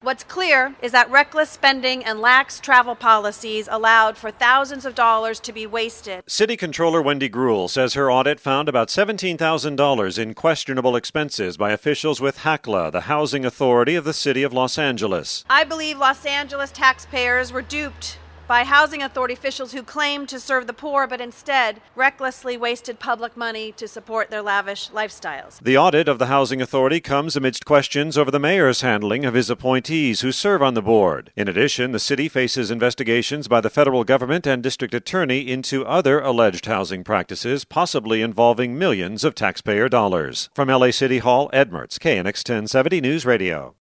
What's clear is that reckless spending and lax travel policies allowed for thousands of dollars to be wasted. City Controller Wendy Gruhl says her audit found about $17,000 in questionable expenses by officials with HACLA, the housing authority of the city of Los Angeles. I believe Los Angeles taxpayers were duped by housing authority officials who claimed to serve the poor but instead recklessly wasted public money to support their lavish lifestyles. The audit of the housing authority comes amidst questions over the mayor's handling of his appointees who serve on the board. In addition, the city faces investigations by the federal government and district attorney into other alleged housing practices, possibly involving millions of taxpayer dollars. From LA City Hall, Ed Mertz, KNX 1070 News Radio.